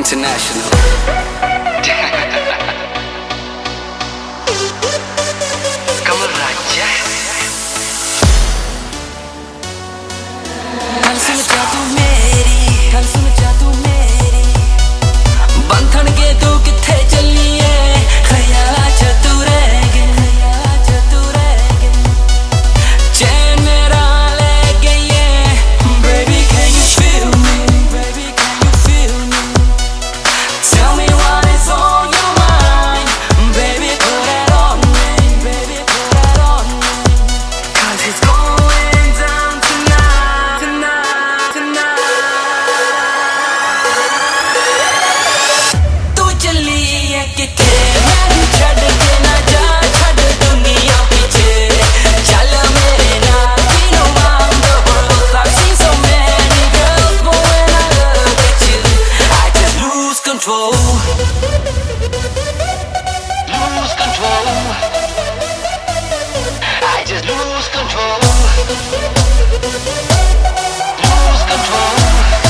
International. Kamal Raja. गल सुन जा तू मेरी, गल सुन जा तू मेरी, बंधन के तू किथे चली है, ख्यालां च तू रह गई, ख्यालां च तू रह गई, चैन मेरा ले गई है, baby can you feel me, baby can you feel me, tell me what is on your mind, baby put it on me, baby put it on me, 'cause it's going down tonight, tonight, tonight. तू चली है किथे मैनू छड्ड के ना जा, छड्ड दुनिया पीछे, चल मेरे नाल, we know I'm the world, I've seen so many girls, but when I look at you, I just lose control, lose control, I just lose control, lose control,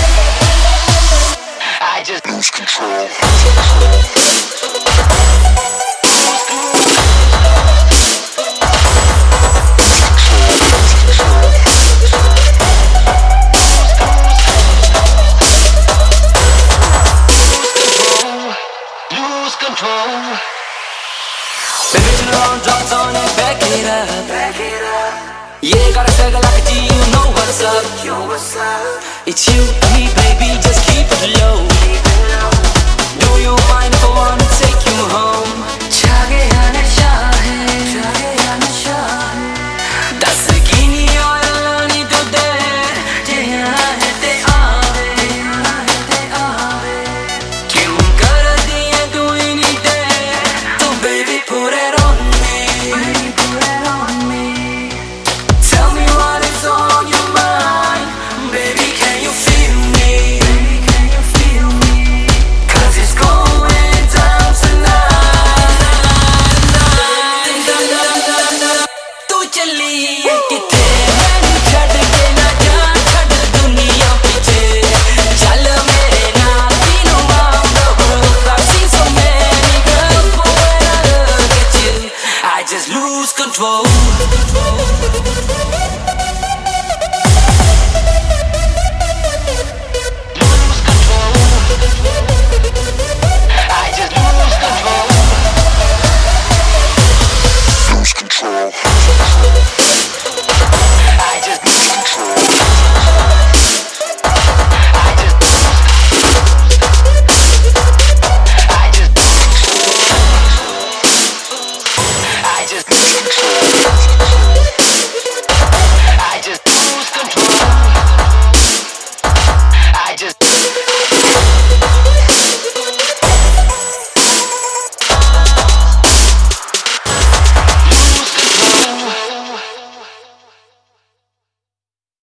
I just lose control. Lose control. Baby, turn around, drop on it, back it up, back it up. Yeah, got a swagger like a G, you know what's up, yo, what's up? It's you and me, baby, just keep it low, keep it low. Do you mind if I wanna take you home? छागे आने शाहे, छागे आने शाहे, दस की नी और लानी तो दे, जे आहे ते आवे, ते आवे, क्यों कर दिए तू इन्हीं ते, तो baby put it on me, baby put it on me, tell me what is on your mind, baby can you feel me, baby can you feel me, 'cause it's going down tonight, तू चली है किथे मैनू छड्ड के ना जा, छड्ड दुनिया पीछे, चल मेरे नाल, we know I'm the world, I've seen so many girls, but when I look at you, I just lose control.